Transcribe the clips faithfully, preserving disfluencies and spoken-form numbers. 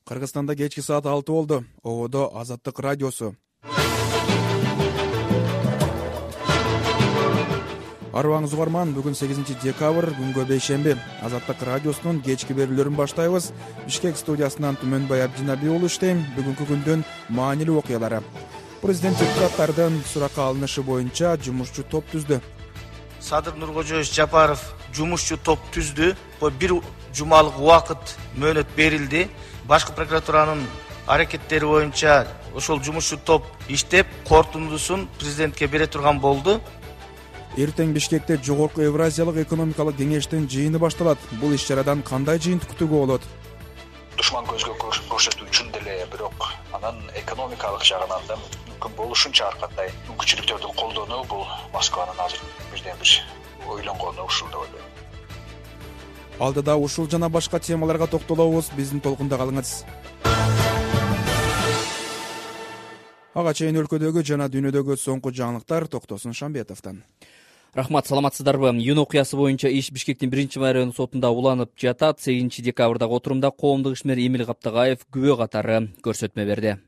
Кыргызстанда кечки саат алты болду. Ободо Азаттык радиосу. Арыбаңыз угарман, бүгүн сегизинчи декабрь, күнгө бейшемби. Азаттык радиосунун кечки берүүлөрүн баштайбыз. Бишкек студиясынан Түмөнбай Абдинаби болуп иштейм. Бүгүнкү күндүн маанилүү окуялары. Президент депутаттардын суракка алынышы боюнча жумушчу топ түздү. Садыр Нуркожоевич Жапаров жумушчу топ түздү. Бир жумалык убакыт мөөнөт берилди. Башкы прокуратуранын аракеттери боюнча ошол жумушчу топ иштеп, корутундусун президентке бере турган болду. Эртең Бишкекте Жогорку Евразиялык экономикалык кеңештин жыйыны башталат. Бул иш-чарадан кандай жыйынтык күтүүгө болот? Душман көзгө көрсөтүү үчүн деле, бирок анан экономикалык жагынан да мүмкүн болушунча ар кандай мүмкүнчүлүктөрдү колдонуу бул Москванын азыр бирден бир ойлонгону ушул деп ойлойм. Алдыда ушул жана башка темаларга токтолобуз. Биздин толкунда калыңыз. Ага чейин өлкөдөгү жана дүйнөдөгү соңку жаңылыктар Токтосун Шамбетовдон. Рахмат, саламатсыздарбы? Июнь окуясы боюнча иш Бишкектин биринчи район сотунда уланып жатат. сегизинчи декабрдагы отурумда коомдук ишмер Эмил Каптагаев күбө катары көрсөтмө берди.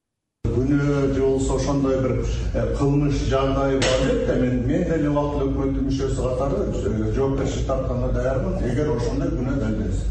Күнөө же болсо ошондой бир кылмыш жагдай бар деп, мен мен деле убактылуу өкмөттүн мүчөсү катары жоопкерчилик тартканга даярмын, эгер ошондой күнөө далилденсе.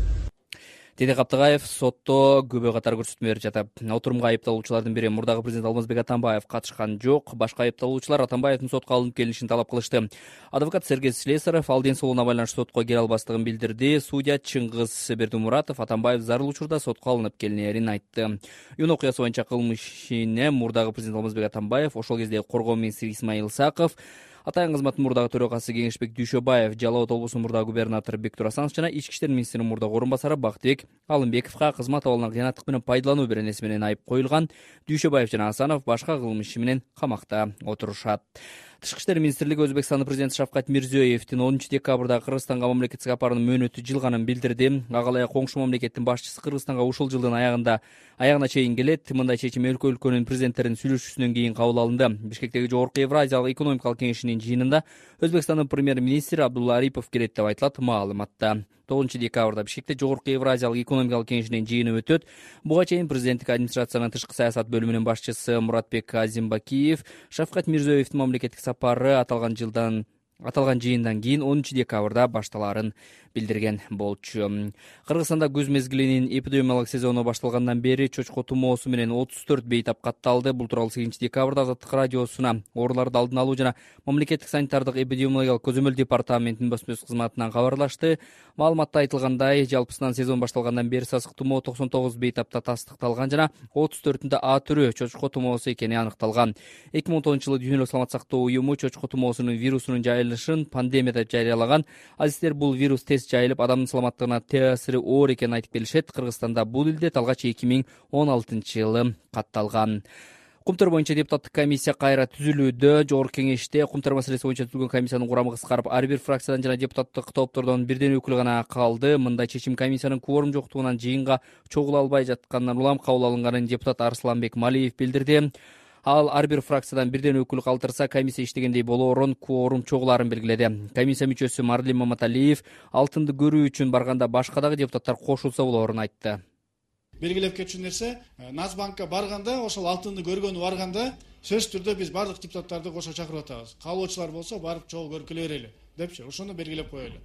Деди Каптагаев сотто күбө катары көрсөтмө берип жатат. Отурумга айыпталуучулардын бири мурдагы президент Алмазбек Атамбаев катышкан жок. Башка айыпталуучулар Атамбаевдин сотко алынып келишин талап кылышты. Адвокат Сергей Слесарев ал ден соолугуна байланыштуу сотко келе албастыгын билдирди. Судья Чыңгыз Бердимуратов Атамбаев зарыл учурда сотко алынып келинерин айтты. Июнь окуясы боюнча кылмыш ишине мурдагы президент Алмазбек Атамбаев, ошол кезде коргоо министри Исмаил Саков, Атайын кызматтын мурдагы төрагасы Кеңешбек Дүйшөбаев, Жалал Абад облусунун мурдагы губернатору Бектур Асанович жана ички иштер министринин мурдагы орун басары Бактыбек Алымбековго кызмат абалынан кыянаттык менен пайдалануу беренеси менен айып коюлган. Дүйшөбаев жана Асанов башка кылмыш иши менен камакта отурушат. Тышкы иштер министрлиги Өзбекстандын президенти Шавкат Мирзиёевдин онунчу декабрда Кыргызстанга мамлекеттик сапарынын мөөнөтү жылганын билдирди. Ага ылайык коңшу мамлекеттин башчысы Кыргызстанга ушул жылдын аягында аягына чейин келет. Мындай чечим өлкө өлкөнүн президенттеринин сүйлөшүүсүнөн кийин кабыл алынды. Бишкектеги Жогорку Евразиялык экономикалык кеңешинин жыйынында Өзбекстандын премьер-министри Абдулла Арипов келет деп айтылат маалыматта. тогузунчу декабрда Бишкекте Жогорку Евразиялык экономикалык кеңешинин жыйыны өтөт. Буга чейин президенттик администрациянын тышкы саясат бөлүмүнүн башчысы Муратбек Азимбакиев Шавкат Мирзиёевдин мамлекеттик сапары аталган жылдан аталган жыйындан кийин онунчу декабрда башталарын билдирген болчу. Кыргызстанда күз мезгилинин эпидемиологик сезону башталгандан бери чочко тумоосу менен отуз төрт бейтап катталды. Бул тууралуу сегизинчи декабрда Азаттык радиосуна ооруларды алдын алуу жана мамлекеттик санитардык эпидемиологиялык көзөмөл департаментинин басма-сөз кызматынан кабарлашты. Маалыматта айтылгандай, жалпысынан сезон башталгандан бери сасык тумоо токсон тогуз бейтапта тастыкталган жана отуз төртүндө А түрү чочко тумоосу экени аныкталган. эки миң он тогузунчу жылы Дүйнөлүк саламат сактоо уюму чочко тумоосунун вирусунун жайылышын пандемия деп жарыялаган. Азиздер, бул вирус тез жайылып, адамдын саламаттыгына таасири оор экенин айтып келишет. Кыргызстанда бул илдет алгач эки миң он алтынчы жылы катталган. Кумтөр боюнча депутаттык комиссия кайра түзүлүүдө. Жогорку кеңеште кумтөр маселеси боюнча түзүлгөн комиссиянын курамы кыскарып, ар бир фракциядан жана депутаттык топтордон бирден өкүл гана калды. Мындай чечим комиссиянын кворум жоктугунан жыйынга чогула албай жатканынан улам кабыл алынганын депутат Арсланбек Малиев билдирди. Ал ар бир фракциядан бирден өкүл калтырса, комиссия иштегендей болоорун, кворум чогуларын белгиледи. Комиссия мүчөсү Марлим Маматалиев алтынды көрүү үчүн барганда башка дагы депутаттар кошулса болоорун айтты. Белгилеп кетчү нерсе, Нацбанкка барганда, ошол алтынды көргөнү барганда, сөзсүз түрдө биз бардык депутаттарды кошо чакырып атабыз. Каалоочулар болсо барып чогуу көрүп келе берели депчи, ошону белгилеп коелу.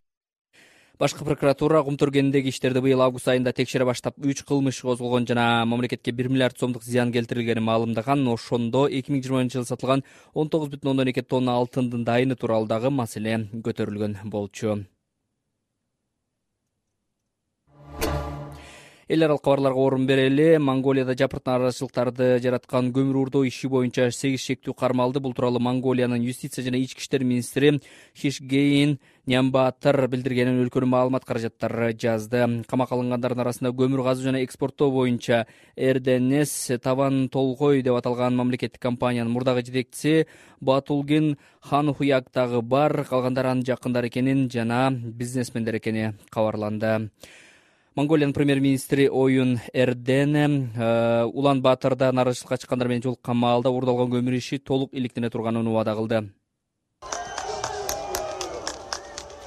Башкы прокуратура кумтөр кеніндеги иштерди быйыл август айында текшере баштап үч кылмыш козголгон жана мамлекетке бир миллиард сомдук зыян келтирилгенин маалымдаган. Ошондо эки миң жыйырманчы жылы сатылган он тогуз бүтүн ондон эки тонна алтындын дайыны тууралуу дагы маселе көтөрүлгөн болчу. Эл аралык кабарларга орун берели. Монголияда жапыртан арачылыктарды жараткан көмүр урдоо иши боюнча сегиз шектүү кармалды. Бул тууралуу Монголиянын юстиция жана ички иштер министри Хишгейин Нямбатыр билдиргенин өлкөнүн маалымат каражаттары жазды. Камакка алынгандардын арасында көмүр казуу жана экспорттоо боюнча эр дэ эн эс Таван Толгой деп аталган мамлекеттик компаниянын мурдагы жетекчиси Батулгин Ханхуяк дагы бар. Калгандары анын жакындары экенин жана бизнесмендер экени кабарланды. Монголиянын премьер-министри Оюн Эрден Улан Батырда нарышылыкка чыккандар менен жолуккан маалда урдалган көмүр иши толук иликтене турганын убада кылды.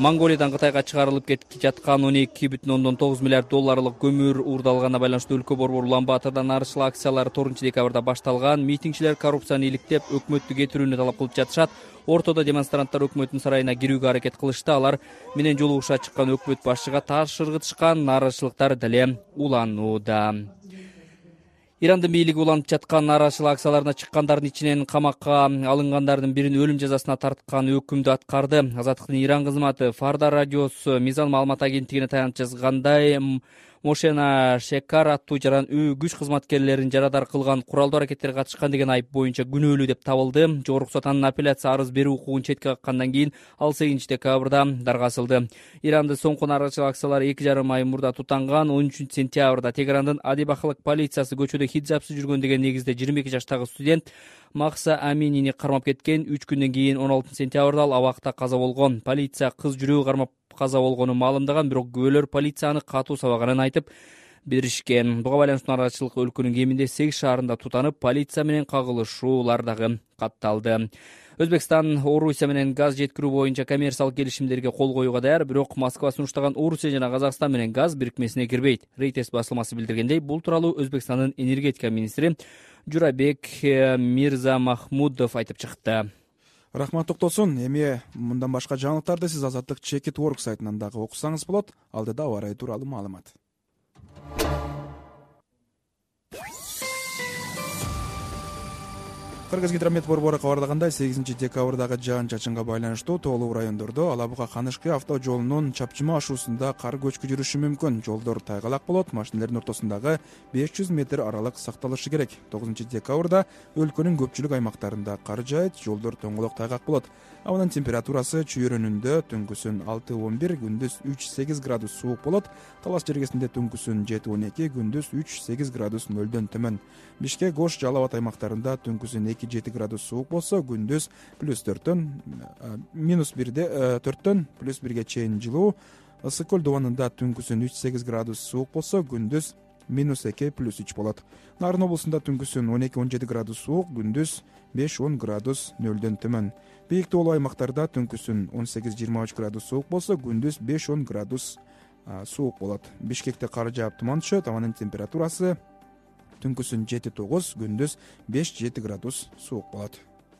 Монголиядан Кытайга чыгарылып кетип жаткан он эки бүтүн ондон тогуз миллиард долларлык көмүр уурдалганына байланыштуу өлкө борбору Улан Баатырда нарышлы акциялары тоғызынчы декабрда башталган. Митингчилер коррупцияны иликтеп, өкмөттү кетирүүнү талап кылып жатышат. Ортодо демонстранттар өкмөттүн сарайына кирүүгө аракет кылышты. Алар менен жолугушууга чыккан өкмөт башчыга таш ыргытышкан, нааразычылыктар деле уланууда. Ирандын бийлиги уланып жаткан нааразычылык акцияларына чыккандардын ичинен камакка алынгандардын бирин өлүм жазасына тарткан өкүмдү аткарды. Азаттыктын Иран кызматы Фарда радиосу Мизан маалымат агенттигине таянып жазгандай, Мошена Шекар аттуу жаран күч кызматкерлерин жарадар кылган куралдуу аракеттерге катышкан деген айып боюнча күнөөлүү деп табылды. Жогорку сот анын апелляция арыз берүү укугун четке каккандан кийин ал сегизинчи декабрда дарга асылды. Ирандын соңку нааразычылык акциялары эки жарым ай мурда тутанган. он үчүнчү сентябрда Тегерандын Адибахылык полициясы көчөдө хиджабсыз жүргөн деген негизде жыйырма эки жаштагы студент Макса Аминини кармап кеткен. үч күндөн кийин он алтынчы сентябрда ал абакта каза болгон. Полиция кыз жүрөгү кармап каза болгонун маалымдаган, бирок күбөлөр полицияны катуу сабаганын айтып беришкен. Буга байланыштуу нааразычылык өлкөнүн кеминде сегиз шаарында тутанып, полиция менен кагылышуулар дагы катталды. Өзбекстан Орусия менен газ жеткирүү боюнча коммерциялык келишимдерге кол коюуга даяр, бирок Москва сунуштаган Орусия жана Казакстан менен газ бирикмесине кирбейт. Рейтers басылмасы билдиргендей, бул тууралуу Өзбекстандын энергетика министри Журабек Мирзамахмудов айтып чыкты. Рахмат токтосун. Эми мындан башка жаңылыктарды сиз Азаттык Чекит Work сайтынан дагы окусаңыз болот. Алдыда аба ырайы тууралуу маалымат. Кыргыз-Гидромет борбору кабарлагандай, сегизинчи декабрдагы жаан-чачынга байланыштуу тоолуу райондордо Алабуга-Канышкы авто жолунун чапчыма ашуусунда кар көчкү жүрүшү мүмкүн. Жолдор тайгалак болот, машинелердин ортосундагы беш жүз метр аралык сакталышы керек. тогузунчу декабрда өлкөнүн көпчүлүк аймактарында кар жаайт, жолдор тоңголок тайгак болот. Абанын температурасы чүйөрөнүндө түнкүсүн алты он бир, күндүз үч сегиз градус суук болот. Талас жергесинде түнкүсүн жети он эки, күндүз үч сегиз градус нөлдөн төмөн. Бишкек, Ош, Жалал Абад аймактарында түнкүсүн эки жети градус суук болсо, күндүз плюс төрттөн минус бирде төрттөн плюс бирге чейин жылуу. Ысык көл дубанында түнкүсүн үч сегиз градус суук болсо, күндүз минус эки плюс үч болот. Нарын облусунда түнкүсүн он эки он жети градус суук, күндүз беш он градус нөлдөн төмөн. Бийик тоолуу аймактарда түнкүсүн он сегиз жыйырма үч градус суук болсо, күндүз беш он градус суук болот. Бишкекте кар жаап туман түшөт, абанын температурасы түнкүсүн жети тогуз, күндүз беш жети градус суук болот.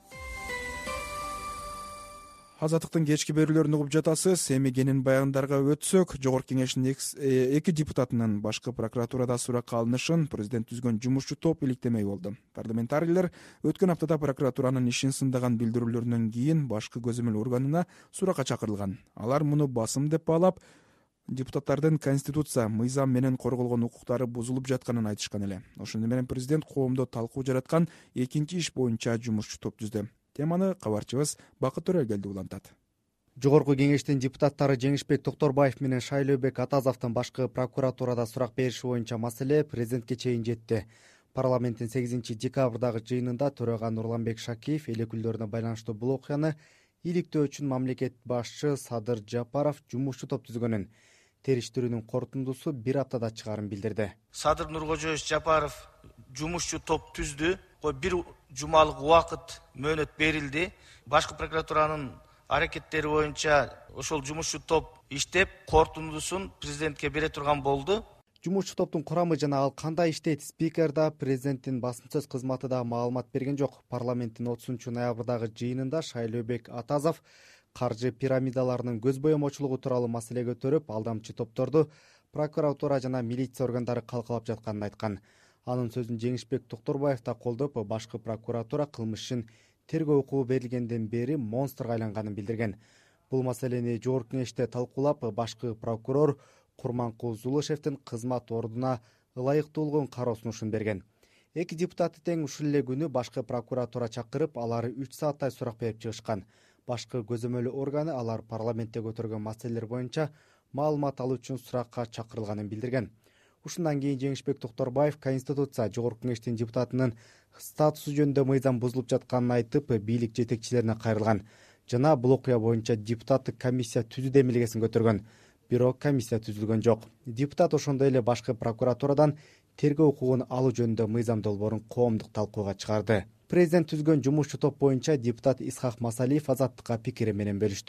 Азаттыктын кечки берүүлөрүн угуп жатасыз. Эми кенен баяндарга өтсөк, Жогорку Кеңештин эки депутатынын башкы прокуратурада суракка алынышын президент түзгөн жумушчу топ иликтемей болду. Парламентарийлер өткөн аптада прокуратуранын ишин сындаган билдирүүлөрүнөн кийин башкы көзөмөл органына суракка чакырылган. Алар муну басым деп баалап, депутаттардын конституция, мыйзам менен корголгон укуктары бузулуп жатканын айтышкан эле. Ошондо менен президент коомдо талкуу жараткан экинчи иш боюнча жумушчу топ түздү. Теманы кабарчыбыз Бакыт Төрөлгелди улантат. Жогорку Кеңештин депутаттары Жеңишбек Токторбаев менен Шайлообек Атазовдун башкы прокуратурада сурак бериши боюнча маселе президентке чейин жетти. Парламенттин сегизинчи декабрдагы жыйынында төрага Нурланбек Шакиев эл өкүлдөрүнө байланыштуу бул окуяны иликтөө үчүн мамлекет башчы Садыр Жапаров жумушчу топ түзгөнүн, териштирүүнүн корутундусу бир аптада чыгарын билдирди. Садыр Нуркожоевич Жапаров жумушчу топ түздү. Бир жумалык убакыт мөөнөт берилди. Башкы прокуратуранын аракеттери боюнча ошол жумушчу топ иштеп, корутундусун президентке бере турган болду. Жумушчу топтун курамы жана ал кандай иштейт, спикер да, президенттин басым сөз кызматы да маалымат берген жок. Парламенттин отузунчу ноябрдагы жыйынында Шайлообек Атазов каржы пирамидаларынын көз боемочулугу тууралуу маселе көтөрүп, алдамчы топторду прокуратура жана милиция органдары калкалап жатканын айткан. Анын сөзүн Жеңишбек Токторбаев да колдоп, башкы прокуратура кылмыш ишин тергөө укугу берилгенден бери монстрго айланганын билдирген. Бул маселени Жогорку Кеңеште талкуулап, башкы прокурор Курманкул Зулушевдин кызмат ордуна ылайыктуулугун кароо сунушун берген. Эки депутаты тең ушул эле күнү башкы прокуратура чакырып, алар үч сааттай сурак берип чыгышкан. Башкы көзөмөл органы алар парламентте көтөргөн маселелер боюнча маалымат алуу үчүн суракка чакырылганын билдирген. Ушундан кийин Жеңишбек Токторбаев Конституция, Жогорку Кеңештин депутатынын статусу жөнүндө мыйзам бузулуп жатканын айтып, бийлик жетекчилерине кайрылган жана бул окуя боюнча депутаттык комиссия түзүү демилгесин көтөргөн. Бирок комиссия түзүлгөн жок. Депутат ошондой эле башкы прокуратурадан тергөө укугун алуу жөнүндө мыйзам долбоорун коомдук талкууга чыгарды. Президент түзгөн жумушчу топ боюнча депутат Исхак Масалиев Азаттыкка пикири менен бөлүштү.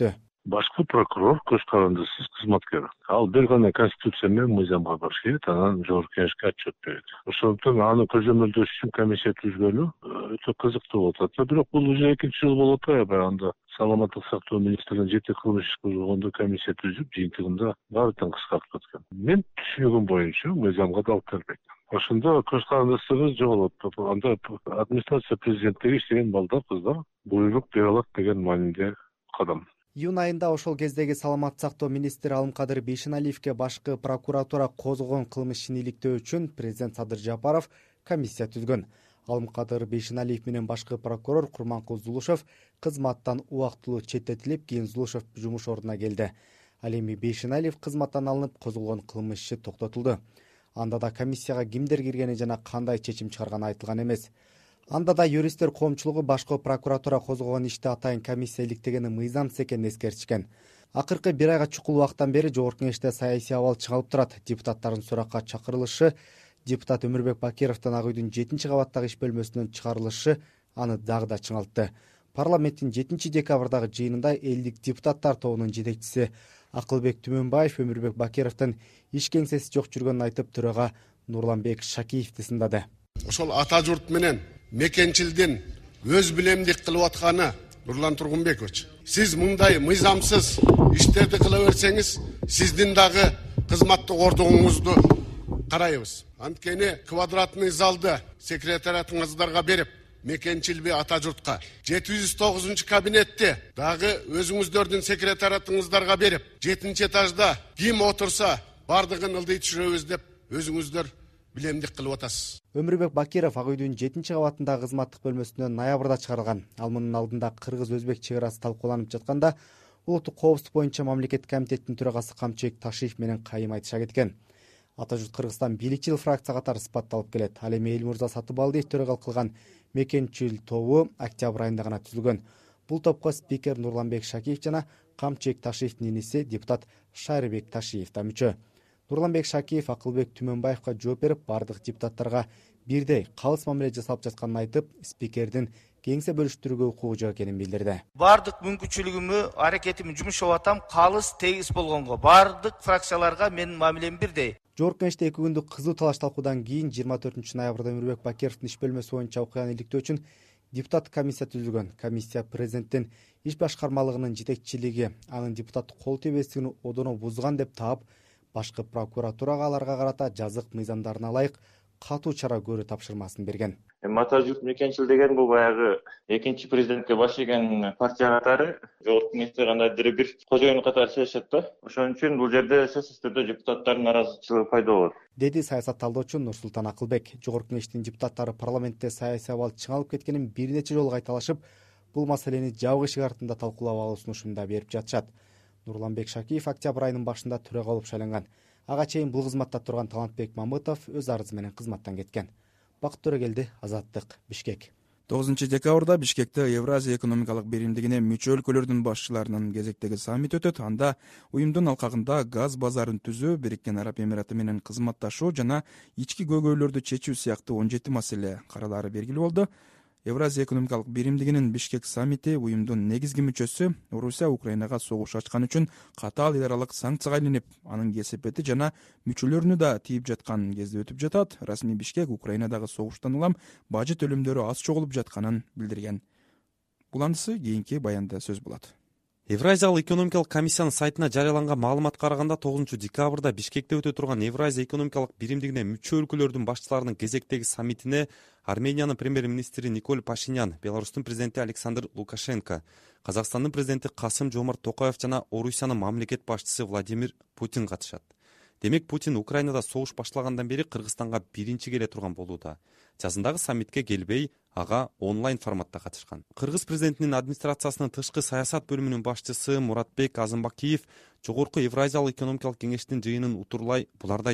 башкы прокурор көз карандысыз кызматкер. Ал бир гана конституция менен мыйзамга каршы келет, анан жогорку кеңешке отчет берет. Ошондуктан аны көзөмөлдөш үчүн комиссия түзгөнү өтө кызыктуу болуп атат. Бирок бул уже экинчи жыл болуп атпайбы? Анда саламаттык сактоо министринин жети кылмыш иш козгогондо комиссия түзүп, жыйынтыгында баары тең кыскартып аткан. Мен түшүнүгүм боюнча мыйзамга да алып келбейт. Ошондо көз карандысыбыз жоголот. Анда администрация президенттиги иштеген балдар, кыздар буйрук бере алат деген мааниде кадам. Июнь айында ошол кездеги саламаттык сактоо министри Алымкадыр Бейшеналиевге башкы прокуратура козгогон кылмыш ишин иликтөө үчүн президент Садыр Жапаров комиссия түзгөн. Алымкадыр Бейшеналиев менен башкы прокурор Курманкул Зулушев кызматтан убактылуу четтетилип, кийин Зулушев жумуш ордуна келди. Ал эми Бейшеналиев кызматтан алынып, козголгон кылмыш иши токтотулду. Анда да комиссияга кимдер киргени жана кандай чечим чыгарганы айтылган эмес. Анда да юристтер коомчулугу башкы прокуратура козгогон ишти атайын комиссия иликтегени мыйзамсыз экенин эскертишкен. Акыркы бир айга чукул убакыттан бери жогорку кеңеште саясий абал чыңалып турат. Депутаттардын суракка чакырылышы, депутат Өмүрбек Бакировдун Ак үйдүн жетинчи кабаттагы иш бөлмөсүнөн чыгарылышы аны дагы да чыңалтты. Парламенттин жетинчи декабрдагы жыйынында элдик депутаттар тобунун жетекчиси Акылбек Түмөнбаев Өмүрбек Бакировдун иш кеңсеси жок жүргөнүн айтып, төрага Нурланбек Шакиевди сындады. Ошол ата журт менен мекенчилдин өз билемдик кылып атканы Нурлан Тургунбекович, сиз мындай мыйзамсыз иштерди кыла берсеңиз, сиздин дагы кызматтык ордуңузду карайбыз. Анткени квадратный залды секретариатыңыздарга берип, мекенчилби ата журтка жети жүз тогузунчу кабинетти дагы өзүңүздөрдүн секретариатыңыздарга берип, жетинчи этажда ким отурса бардыгын ылдый түшүрөбүз деп өзүңүздөр билемдик кылып атасыз. Өмүрбек Бакиров Ак үйдүн жетинчи кабатындагы кызматтык бөлмөсүнөн ноябрда чыгарылган. Ал мунун алдында кыргыз-өзбек чек арасы талкууланып жатканда улуттук коопсуздук боюнча мамлекеттик комитеттин төрагасы Камчыбек Ташиев менен кайым айтыша кеткен. Ата журт Кыргызстан бийликчил фракция катары сыпатталып келет. Ал эми Элмурза Сатыбалдиев төрагалык кылган мекенчил тобу октябрь айында гана түзүлгөн. Бул топко спикер Нурланбек Шакиев жана Камчыбек Ташиевдин иниси депутат Шайрыбек Ташиев да мүчө. Нурланбек Шакиев Акылбек Түмөнбаевга жооп берип, бардык депутаттарга бирдей калыс мамиле жасалып жатканын айтып, спикердин кеңсе бөлүштүрүүгө укугу жок экенин билдирди. Бардык мүмкүнчүлүгүмө, аракетимди жумушап атам, калыс тегиз болгонго. Бардык фракцияларга менин мамилем бирдей. Жогорку кеңеште эки күндүк кызуу талаш талкуудан кийин жыйырма төртүнчү ноябрда Өмүрбек Бакировдун иш бөлмөсү боюнча окуяны иликтөө үчүн депутаттык комиссия түзүлгөн. Комиссия президенттин иш башкармалыгынын жетекчилиги анын депутаттык кол тийбестигин одоно бузган деп таап, башкы прокуратурага аларга карата жазык мыйзамдарына ылайык катуу чара көрүү тапшырмасын берген. Ата журт мекенчил деген бул баягы экинчи президентке баш ийген партия катары жогорку кеңеште кандайдыр бир кожоюн катары чечишет да. Ошон үчүн бул жерде сөзсүз түрдө депутаттардын наразычылыгы пайда болот, деди саясат талдоочу Нурсултан Акылбек. Жогорку кеңештин депутаттары парламентте саясий абал чыңалып кеткенин бир нече жолу кайталашып, бул маселени жабык эшик артында талкуулап алуу сунушун да берип жатышат. Нурланбек Шакиев октябрь айынын башында төрага болуп шайланган. Ага чейин бул кызматта турган Талантбек Мамытов өз арызы менен кызматтан кеткен. Бакыт Төрөгелди, Азаттык, Бишкек. тогузунчу декабрда Бишкекте Евразия экономикалык биримдигине мүчө өлкөлөрдүн башчыларынын кезектеги саммити өтөт. Анда уюмдун алкагында газ базарын түзүү, Бириккен Араб Эмираты менен кызматташуу жана ички көйгөйлөрдү чечүү сыяктуу он жети маселе каралары белгилүү болду. Евразия экономикалык биримдигинин Бишкек саммити уюмдун негизги мүчөсү Орусия Украинага согуш ачкан үчүн катаал эл аралык санкцияга илинип, анын кесепети жана мүчөлөрүнү да тийип жаткан кезде өтүп жатат. Расмий Бишкек Украинадагы согуштан улам бажы төлөмдөрү аз чогулуп жатканын билдирген. Буландысы кийинки баянда сөз болот. Евразиялык экономикалык комиссиянын сайтына жарыяланган маалыматка караганда тогузунчу декабрда Бишкекте өтө турган Евразия экономикалык биримдигине мүчө өлкөлөрдүн башчыларынын кезектеги саммитине Армениянын премьер-министри Николь Пашинян, Беларустун президенти Александр Лукашенко, Казакстандын президенти Касым Жомарт Токаев жана Орусиянын мамлекет башчысы Владимир Путин катышат. Демек Путин Украинада согуш башталгандан бери Кыргызстанга биринчи келе турган болууда. Жазындагы саммитке келбей, ага онлайн форматта катышкан. Кыргыз президентинин администрациясынын тышкы саясат бөлүмүнүн башчысы Муратбек Азымбакиев жогорку Евразиялык экономикалык кеңештин жыйынын утурлай буларды айтты.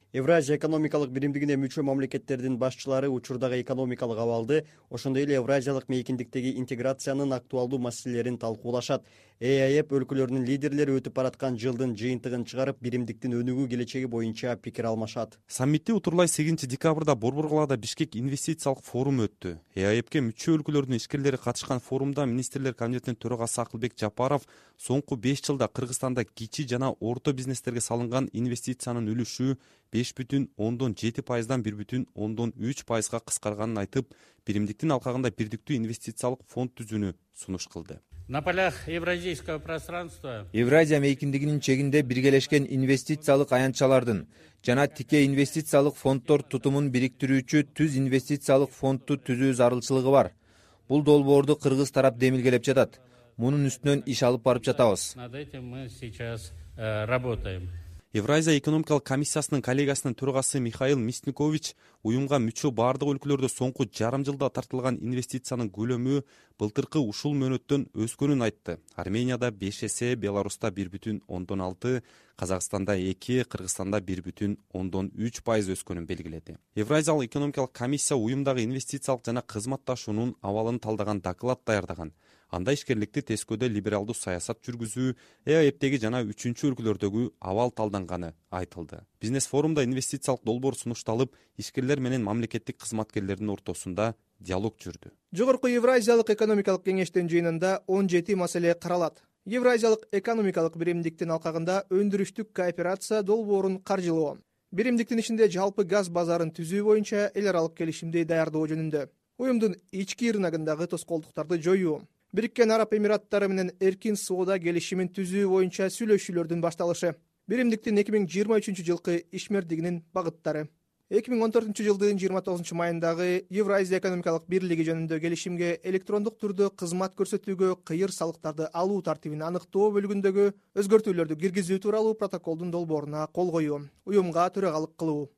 Евразия экономикалык биримдигине мүчө мамлекеттердин башчылары учурдагы экономикалык абалды, ошондой эле Евразиялык мейкиндиктеги интеграциянын актуалдуу маселелерин талкуулашат. ЭАЭП өлкөлөрүнүн лидерлери өтүп бараткан жылдын жыйынтыгын чыгарып, биримдиктин өнүгүү келечеги боюнча пикир алмашат. Саммитти утурлай сегизинчи декабрда Борбор калаада Бишкек инвестициялык форуму өттү. ЭАЭПке мүчө өлкөлөрдүн ишкерлери катышкан форумда министрлер кабинетинин төрагасы Акылбек Жапаров соңку беш жылда Кыргызстанда кичи жана орто бизнестерге салынган инвестициянын үлүшү беш бүтүн ондон жети пайыздан бир бүтүн ондон үч пайызга кыскарганын айтып, биримдиктин алкагында бирдиктүү инвестициялык фонд түзүүнү сунуш кылды. На полях евразийского пространства Евразия мейкиндигинин чегинде биргелешкен инвестициялык аянтчалардын жана тике инвестициялык фонддор тутумун бириктирүүчү түз инвестициялык фондду түзүү зарылчылыгы бар. Бул долбоорду кыргыз тарап демилгелеп жатат. Мунун үстүнөн иш алып барып жатабыз. Над этим мы сейчас работаем. Евразия экономикалык комиссиясынын коллегасынын төрагасы Михаил Мясникович уюмга мүчө бардык өлкөлөрдө соңку жарым жылда тартылган инвестициянын көлөмү былтыркы ушул мөөнөттөн өскөнүн айтты. Арменияда беш эсе, Беларуста бир бүтүн ондон алты, Казакстанда эки, Кыргызстанда бир бүтүн ондон үч пайыз өскөнүн белгиледи. Евразиялык экономикалык комиссия уюмдагы инвестициялык жана кызматташуунун абалын талдаган доклад даярдаган. Анда ишкерликти тескөөдө либералдуу саясат жүргүзүү, ЭАЭПтеги жана үчүнчү өлкөлөрдөгү абал талданганы айтылды. Бизнес форумда инвестициялык долбоор сунушталып, ишкерлер менен мамлекеттик кызматкерлердин ортосунда диалог жүрдү. Жогорку Евразиялык экономикалык кеңештин жыйынында он жети маселе каралат. Евразиялык экономикалык биримдиктин алкагында өндүрүштүк кооперация долбоорун каржылоо, биримдиктин ичинде жалпы газ базарын түзүү боюнча эл аралык келишимди даярдоо жөнүндө, уюмдун ички рыногундагы тоскоолдуктарды жоюу, Бириккен Араб Эмираттары менен эркин соода келишимин түзүү боюнча сүйлөшүүлөрдүн башталышы, биримдиктин эки миң жыйырма үчүнчү жылкы ишмердигинин багыттары, эки миң он төртүнчү жылдын жыйырма тогузунчу майындагы Евразия экономикалык бирлиги жөнүндө келишимге электрондук түрдө кызмат көрсөтүүгө кыйыр салыктарды алуу тартибин аныктоо бөлүгүндөгү өзгөртүүлөрдү киргизүү тууралуу протоколдун долбооруна кол коюу, уюмга төрагалык кылуу.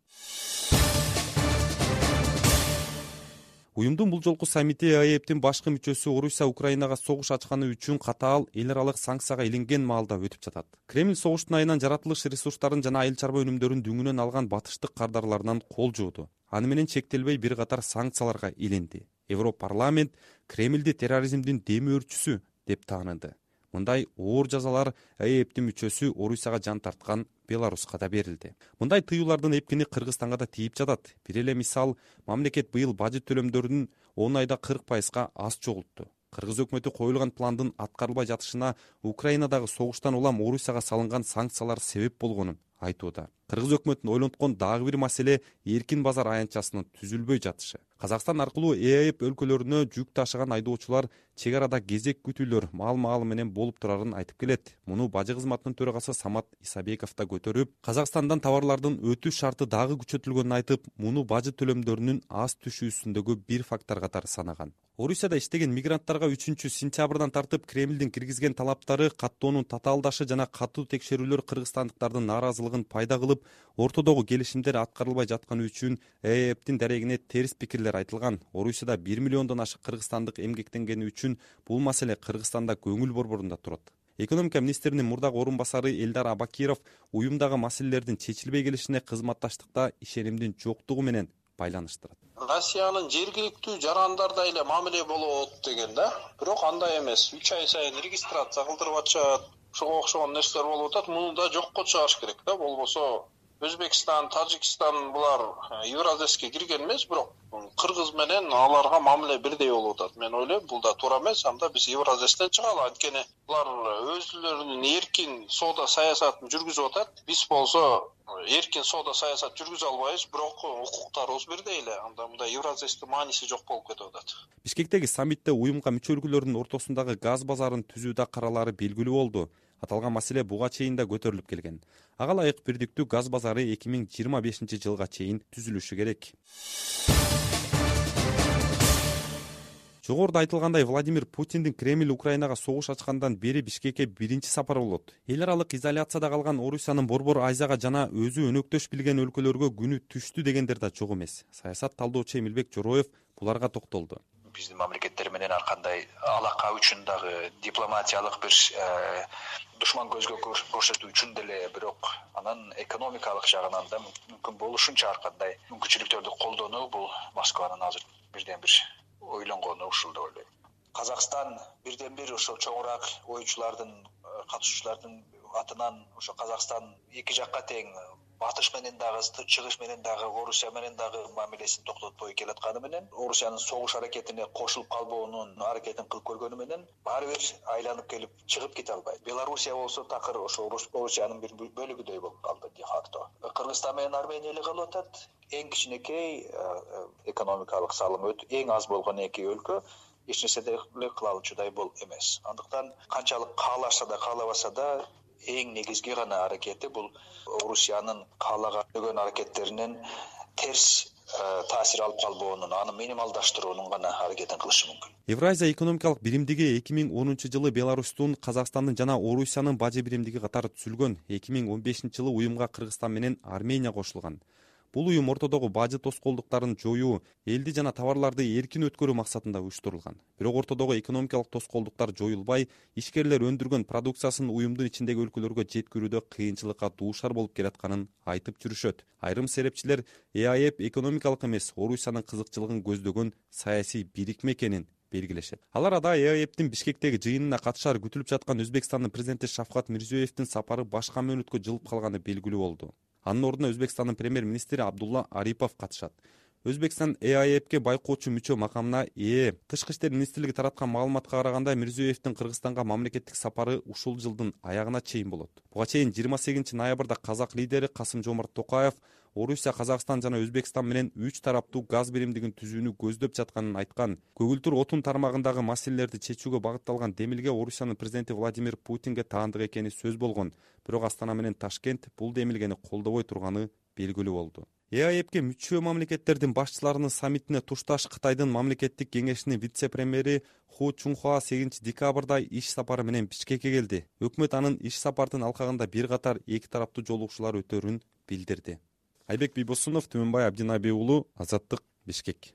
Уюмдун бул жолку саммити ЭАЭПтин башкы мүчөсү Орусия Украинага согуш ачканы үчүн катаал эл аралык санкцияга иленген маалда өтүп жатат. Кремль согуштун айынан жаратылыш ресурстарын жана айыл чарба өнүмдөрүн дүңүнөн алган батыштык кардарларынан кол жууду. Аны менен чектелбей бир катар санкцияларга иленди. Европарламент Кремльди терроризмдин демөөрчүсү деп тааныды. Мындай оор жазалар ЭАЭПтин мүчөсү Орусияга жан тарткан Беларуска да берилди. Мындай тыюулардын эпкини Кыргызстанга да тийип жатат. Бир эле мисал, мамлекет быйыл бажет төлөмдөрүнүн он айда кырк пайызга аз чогултту. Кыргыз өкмөтү коюлган пландын аткарылбай жатышына Украинадагы согуштан улам Орусияга салынган санкциялар себеп болгонун айтууда. Кыргыз өкмөтүн ойлонткон дагы бир маселе эркин базар аянтчасынын түзүлбөй жатышы. Казакстан аркылуу ЭАЭП өлкөлөрүнө жүк ташыган айдоочулар чек арада кезек күтүүлөр маал-маалы менен болуп турарын айтып келет. Муну бажы кызматынын төрагасы Самат Исабеков да көтөрүп, Казакстандан товарлардын өтүү шарты дагы күчөтүлгөнүн айтып, муну бажы төлөмдөрүнүн аз түшүүсүндөгү бир фактор катары санаган. Орусияда иштеген мигранттарга үчүнчү сентябрдан тартып Кремлдин киргизген талаптары, каттоонун татаалдашы жана катуу текшерүүлөр кыргызстандыктардын нааразылыгын пайда кылып, ортодогу келишимдер аткарылбай жатканы үчүн ЭАЭПтин дарегине терс пикирлер айтылган. Орусияда бир миллиондон ашык кыргызстандык эмгектенгени үчүн бул маселе Кыргызстанда көңүл борборунда турат. Экономика министринин мурдагы орун басары Элдар Абакиров уюмдагы маселелердин чечилбей келишине кызматташтыкта ишенимдин жоктугу менен байланыштырат. Россиянын жергиликтүү жарандарда эле мамиле болот деген да. Бирок андай эмес. үч ай сайын регистрация кылдырып атышат. Ошого окшогон нерселер болуп атат. Муну да жокко чыгаш керек да. Болбосо Өзбекстан, Тажикстан булар Евразеске кирген эмес, бирок Кыргыз менен аларга мамиле бирдей болуп атат. Мен ойлойм, бул да туура эмес. Анда биз Евразестен чыгалы. Анткени булар өзүлөрүнүн эркин соода саясатын жүргүзүп атат. Биз болсо эркин соода саясат жүргүзө албайбыз, бирок укуктарыбыз бирдей эле. Анда мындай Евразестин мааниси жок болуп кетип атат. Бишкектеги саммитте уюмга мүчө өлкөлөрдүн ортосундагы газ базарын түзүүдө каралары белгилүү болду. Аталган маселе буга чейин да көтөрүлүп келген. Ага ылайык бирдиктүү газ базары эки миң жыйырма бешинчи жылга чейин түзүлүшү керек. Жогоруда айтылгандай, Владимир Путиндин Кремль Украинага согуш ачкандан бери Бишкекке биринчи сапары болот. Эл аралык изоляцияда калган Орусиянын Борбор Азияга жана өзү өнөктөш билген өлкөлөргө күнү түштү дегендер да жок эмес. Саясат талдоочу Эмилбек Жороев буларга токтолду. биздин мамлекеттер менен ар кандай алака үчүн дагы дипломатиялык бир душман көзгө көрсөтүү үчүн деле, бирок анан экономикалык жагынан да мүмкүн болушунча ар кандай мүмкүнчүлүктөрдү колдонуу бул Москванын азыр бирден бир ойлонгону ушул деп ойлойм. Казакстан бирден бир ошол чоңураак оюучулардын, катышуучулардын атынан ошо Казакстан эки жакка тең батыш менен дагы, чыгыш менен дагы, Орусия менен дагы мамилесин токтотпой келатканы менен, Орусиянын согуш аракетине кошулуп калбоонун аракетин кылып көргөнү менен баары бир айланып келип чыгып кете албайт. Белоруссия болсо такыр ошо Орусиянын бир бөлүгүдөй болуп калды де факто. Кыргызстан менен Армения эле калып атат. Эң кичинекей экономикалык салым өтө эң аз болгон эки өлкө эч нерсе деле кыла алчудай бол эмес. Андыктан канчалык каалашса да каалабаса да эң негизги гана аракети бул Орусиянын каалаган аракеттеринен терс таасир алып калбоонун, аны минималдаштыруунун гана аракетин кылышы мүмкүн. Евразия экономикалык биримдиги эки миң онунчу жылы Беларустун, Казакстандын жана Орусиянын бажы биримдиги катары түзүлгөн. эки миң он бешинчи жылы уюмга Кыргызстан менен Армения кошулган. Бул уюм ортодогу бажы тоскоолдуктарын жоюу, элди жана товарларды эркин өткөрүү максатында уюштурулган. Бирок ортодогу экономикалык тоскоолдуктар жоюлбай, ишкерлер өндүргөн продукциясын уюмдун ичиндеги өлкөлөргө жеткирүүдө кыйынчылыкка дуушар болуп келатканын айтып жүрүшөт. Айрым серепчилер Э А Э экономикалык эмес, Орусиянын кызыкчылыгын көздөгөн саясий бирикме экенин белгилешет. Алар ада Э А Эптин Бишкектеги жыйынына катышары күтүлүп жаткан Өзбекстандын президенти Шавкат Мирзиёевдин сапары башка мөөнөткө жылып калганы белгилүү болду. Анын ордуна Өзбекстандын премьер-министри Абдулла Арипов катышат. Өзбекстан Э А Эпке байкоочу мүчө макамына ээ. Тышкы иштер министрлиги тараткан маалыматка караганда Мирзиёевдин Кыргызстанга мамлекеттик сапары ушул жылдын аягына чейин болот. Буга чейин жыйырма сегизинчи ноябрда казак лидери Касым-Жомарт Токаев Орусия, Казакстан жана Өзбекстан менен үч тараптуу газ биримдигин түзүүнү көздөп жатканын айткан. Көгүлтүр отун тармагындагы маселелерди чечүүгө багытталган демилге Орусиянын президенти Владимир Путинге таандык экени сөз болгон. Бирок Астана менен Ташкент бул демилгени колдобой турганы белгилүү болду. Э А Эпке мүчө мамлекеттердин башчыларынын саммитине тушташ Кытайдын мамлекеттик кеңешинин вице-премьери Ху Чунхуа сегизинчи декабрда иш сапары менен Бишкекке келди. Өкмөт анын иш сапардын алкагында бир катар эки тараптуу жолугушуулар өтөрүн билдирди. Айбек Бийбосунов, Түмөнбай Абдинаби уулу, Азаттык, Бишкек.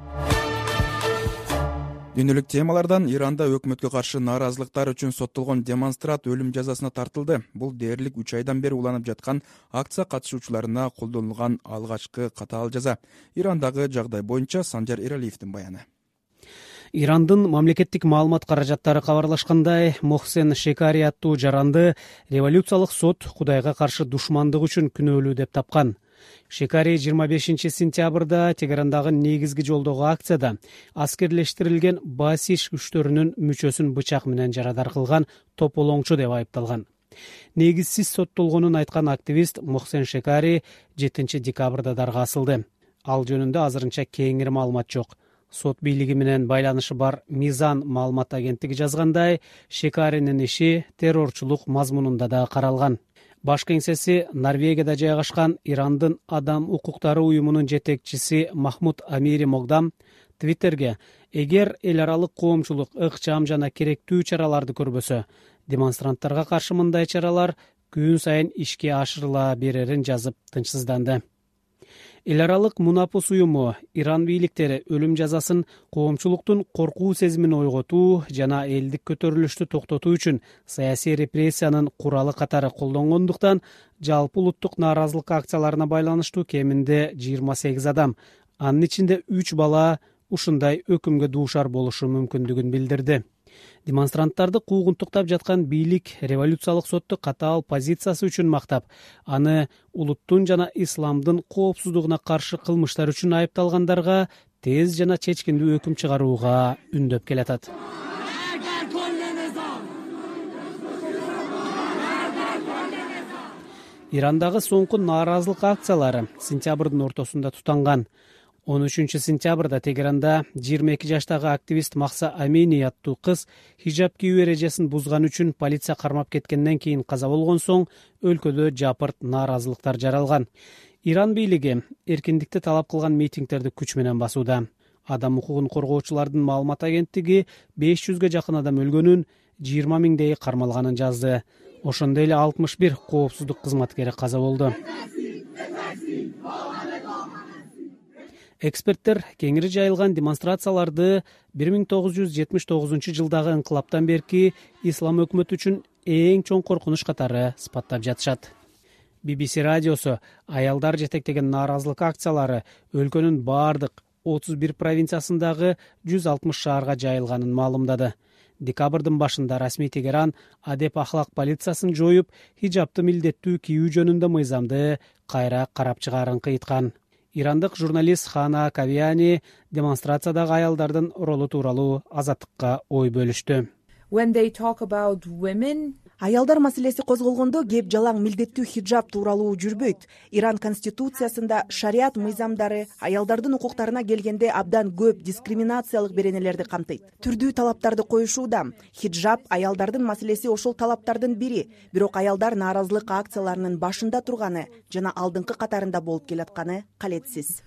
Дүйнөлүк темалардан Иранда өкмөткө каршы нааразылыктар үчүн соттолгон демонстрант өлүм жазасына тартылды. Бул дээрлик үч айдан бери уланып жаткан акция катышуучуларына колдонулган алгачкы катаал жаза. Ирандагы жагдай боюнча Санжар Эралиевдин баяны. Ирандын мамлекеттик маалымат каражаттары кабарлашкандай, Мохсен Шекари аттуу жаранды революциялык сот Кудайга каршы душмандык үчүн күнөөлүү деп тапкан. Шекари жыйырма бешинчи сентябрда Тегерандагы негизги жолдогу акцияда аскерлештирилген Басиш күчтөрүнүн мүчөсүн бычак менен жарадар кылган тополоңчу деп айыпталган. Негизсиз соттолгонун айткан активист Мохсен Шекари жетинчи декабрда дарга асылды. Ал жөнүндө азырынча кеңири маалымат жок. Сот бийлиги менен байланышы бар Мизан маалымат агенттиги жазгандай, Шекаринин иши террорчулук мазмунунда да каралган. Баш кеңсеси Норвегияда жайгашкан Ирандын адам укуктары уюмунун жетекчиси Махмуд Амири Могдам Твиттерге: эгер эл аралык коомчулук ыкчам жана керектүү чараларды көрбөсө, демонстранттарга каршы мындай чаралар күн сайын ишке ашырыла берерин жазып тынчсызданды. Эл аралык Мунапус уюму Иран бийликтери өлүм жазасын коомчулуктун коркуу сезимин ойготуу жана элдик көтөрүлүштү токтотуу үчүн саясий репрессиянын куралы катары колдонгондуктан жалпы улуттук нааразылык акцияларына байланыштуу кеминде жыйырма сегиз адам, анын ичинде үч бала ушундай өкүмгө дуушар болушу мүмкүндүгүн билдирди. Демонстранттарды куугунтуктап жаткан бийлик революциялык сотту катаал позициясы үчүн мактап, аны улуттун жана исламдын коопсуздугуна каршы кылмыштар үчүн айыпталгандарга тез жана чечкиндүү өкүм чыгарууга үндөп келатат. Ирандагы соңку нааразылык акциялары сентябрдын ортосунда тутанган. он үчүнчү сентябрда Тегеранда жыйырма эки жаштагы активист Махса Амини аттуу кыз хижап кийүү эрежесин бузган үчүн полиция кармап кеткенден кийин каза болгон соң өлкөдө жапырт нааразылыктар жаралган. Иран бийлиги эркиндикти талап кылган митингтерди күч менен басууда. Адам укугун коргоочулардын маалымат агенттиги беш жүзгө жакын адам өлгөнүн, жыйырма миңдей кармалганын жазды. Ошондой эле алтымыш бир коопсуздук кызматкери каза болду. эксперттер кеңири жайылган демонстрацияларды бир миң тогуз жүз жетимиш тогузунчу жылдагы ыңкылаптан берки ислам өкмөтү үчүн эң чоң коркунуч катары сыпаттап жатышат. би би си радиосу аялдар жетектеген нааразылык акциялары өлкөнүн бардык отуз бир провинциясындагы жүз алтымыш шаарга жайылганын маалымдады. Декабрдын башында расмий Тегеран адеп ахлак полициясын жоюп, хиджабты милдеттүү кийүү жөнүндө мыйзамды кайра карап чыгаарын кыйткан. Ирандык журналист Хана Кавиани демонстрациядагы аялдардын ролу тууралуу Азаттыкка ой бөлүштү. Аялдар маселеси козголгондо кеп жалаң милдеттүү хиджаб тууралуу жүрбөйт. Иран конституциясында шариат мыйзамдары аялдардын укуктарына келгенде абдан көп дискриминациялык беренелерди камтыйт. Түрдүү талаптарды коюшууда. Хиджаб аялдардын маселеси ошол талаптардын бири. Бирок аялдар нааразылык акцияларынын башында турганы жана алдыңкы катарында болуп келатканы калетсиз.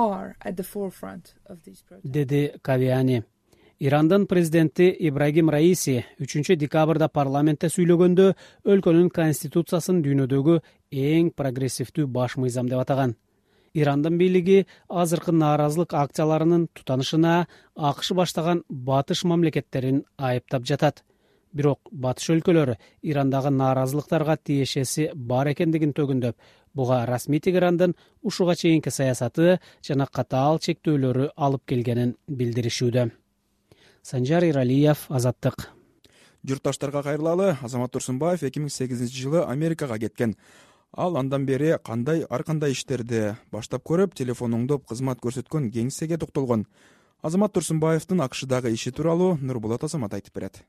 Деди Кавиани. Ирандын президенти Ибрагим Раиси үчүнчү декабрда парламентте сүйлөгөндө өлкөнүн конституциясын дүйнөдөгү эң прогрессивдүү баш мыйзам деп атаган. Ирандын бийлиги азыркы нааразылык акцияларынын тутанышына АКШ баштаган батыш мамлекеттерин айыптап жатат. Бирок батыш өлкөлөрү Ирандагы нааразылыктарга тиешеси бар экендигин төгүндөп, буга расмий Тегерандын ушуга чейинки саясаты жана катаал чектөөлөрү алып келгенин билдиришүүдө. Санжар Иралиев, Азаттык. Журтташтарга кайрылалы. Азамат Турсунбаев эки миң сегизинчи жылы Америкага кеткен. Ал андан бери кандай ар кандай иштерди баштап көрүп, телефон оңдоп кызмат көрсөткөн кеңсеге токтолгон. Азамат Турсунбаевдин АКШдагы иши тууралуу Нурбулат Азамат айтып берет.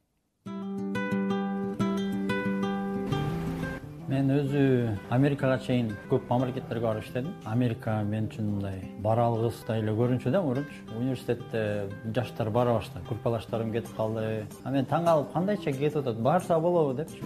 Мен өзү Америкага чейин көп мамлекеттерге барып иштедим. Америка мен үчүн мындай бара алгыстай эле көрүнчү да, мурунчу. Университетте жаштар бара баштады, группалаштарым кетип калды. А мен таң калып, кандайча кетип атат, барса болобу депчи.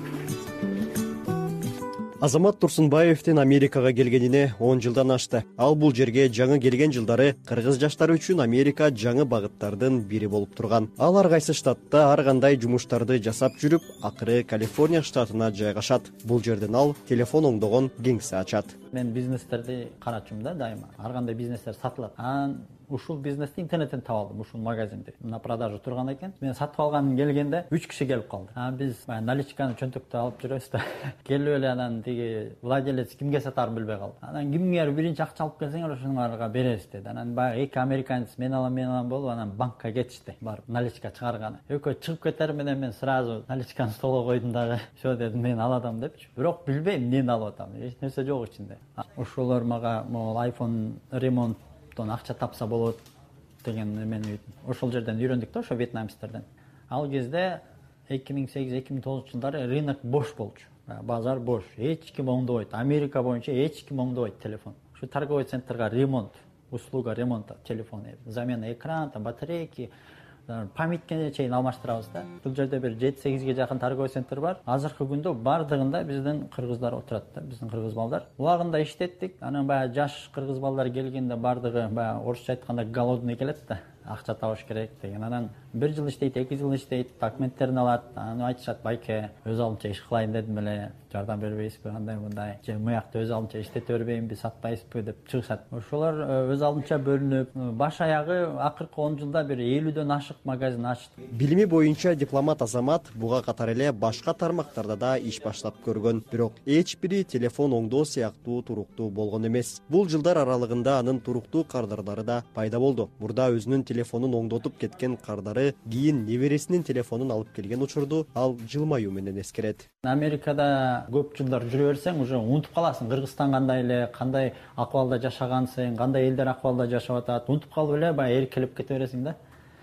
Азамат Турсунбаевдин Америкага келгенине он жылдан ашты. Ал бул жерге жаңы келген жылдары кыргыз жаштары үчүн Америка жаңы багыттардын бири болуп турган. Ал ар кайсы штатта ар кандай жумуштарды жасап жүрүп, акыры Калифорния штатына жайгашат. Бул жерден ал телефон оңдогон кеңсе ачат. Мен бизнестерди карачумун да дайыма. Ар кандай бизнестер сатылат. Анан ушул бизнести интернеттен таап алдым, ушул магазинди. На продажа турган экен. Мен сатып алганым келгенде үч киши келип калды. А биз наличканы чөнтөктө алып жүрөбүз да. Келип эле анан тиги владелец кимге сатаарын билбей калды. Анан кимге биринчи акча алып келсеңер ошоңарга беребиз деди. Анан баягы эки американец мен алам, мен алам болуп анан банкка кетишти. Барып наличка чыгарганы. Экөө чыгып кетер менен мен сразу наличканы столго койдум дагы. Все дедим, мен алатам депчи. Бирок билбейм эмнени алып атам. Эч нерсе жок ичинде. Ошолор мага могул айфон ремонттон акча тапса болот деген эмени ошол жерден үйрөндүк да, ошо вьетнамецтерден. Ал кезде эки миң сегиз эки миң тогузунчу жылдары рынок бош болчу. Базар бош. Эч ким оңдобойт. Америка боюнча эч ким оңдобойт телефон. Ушу торговый центрга ремонт, услуга ремонта телефона, замена экран, батарейки, памяткене чейин алмаштырабыз да. Бул жерде бир жети сегизге жакын торговый центр бар. Азыркы күндө бардыгында биздин кыргыздар отурат да, биздин кыргыз балдар. Улагында иштеттик. Анан баягы жаш кыргыз балдар келгенде бардыгы баягы орусча айтканда голодный келет да. Акча табыш керек деген. Анан бир жыл иштейт, эки жыл иштейт, документтерин алат. Анан айтышат, байке, өз алдынча иш кылайын дедим эле, жардам бербейсизби, андай мындай. Же муякта өз алдынча иштете бербеймби, сатпайсызбы деп чыгышат. Ошолор өз алдынча бөлүнүп, баш аягы акыркы он жылда бир элүүдөн ашык магазин ачты. Билими боюнча дипломат Азамат буга катар эле башка тармактарда да иш баштап көргөн. Бирок эч бири телефон оңдоо сыяктуу туруктуу болгон эмес. Бул жылдар аралыгында анын туруктуу кардарлары да пайда болду. Мурда өзүнүн телефонун оңдотуп кеткен кардары кийин небересинин телефонун алып келген учурду ал жылмаюу менен эскерет. Америкада көп жылдар жүрө берсең, уже унутуп каласың Кыргызстан кандай эле, кандай акыбалда жашагансың, кандай элдер акыбалда жашап атат. Унутуп калып эле баягы эркелеп кете бересиң да.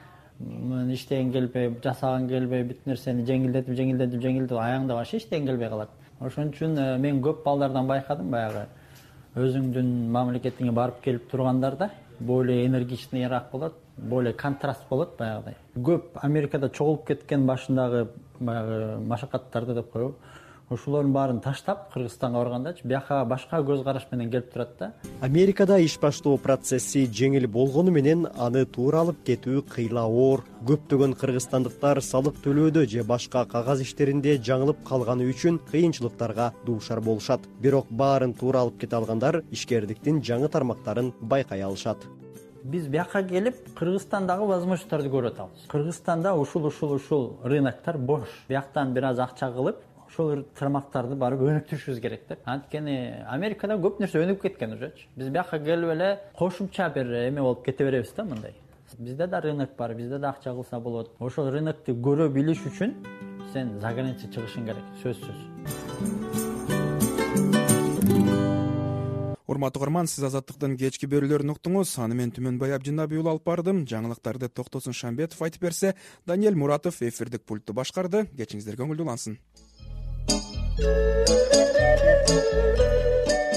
Мен иштеген келбей, жасаган келбей, бүт нерсени жеңилдетип, жеңилдетип, жеңилдетип, аягында башы иштеген келбей калат. Ошон үчүн мен көп балдардан байкадым, баягы өзүңдүн мамлекетиңе барып келип тургандарда более энергичныйраак болот, более контраст болот баягыдай. Көп Америкада чогулуп кеткен башындагы баягы машакаттарды деп коебу. Ошолордун баарын таштап Кыргызстанга баргандачы бияка башка көз караш менен келип турат да. Америкада иш баштоо процесси жеңил болгону менен аны туура алып кетүү кыйла оор. Көптөгөн кыргызстандыктар салык төлөөдө же башка кагаз иштеринде жаңылып калганы үчүн кыйынчылыктарга дуушар болушат. Бирок баарын туура алып кете алгандар ишкердиктин жаңы тармактарын байкай алышат. биз бияка келип Кыргызстандагы возможностторду көрүп атабыз. Кыргызстанда ушул ушул ушул рыноктор бош. Бияктан бир аз акча кылып ошол тармактарды барып өнүктүрүшүбүз керек деп. Анткени Америкада көп нерсе өнүгүп кеткен ужечи. Биз бияка келип эле кошумча бир эме болуп кете беребиз да мындай. Бизде да рынок бар, бизде да акча кылса болот. Ошол рынокту көрө билиш үчүн сен за граница чыгышың керек, сөзсүз. Урматтуу угарман, сиз Азаттыктын кечки берүүлөрүн уктуңуз. Аны мен Түмөнбай Абдинаби уулу алып бардым. Жаңылыктарды Токтосун Шамбетов айтып берсе, Даниэль Муратов эфирдик пультту башкарды. Кечиңиздер көңүлдүү улансын.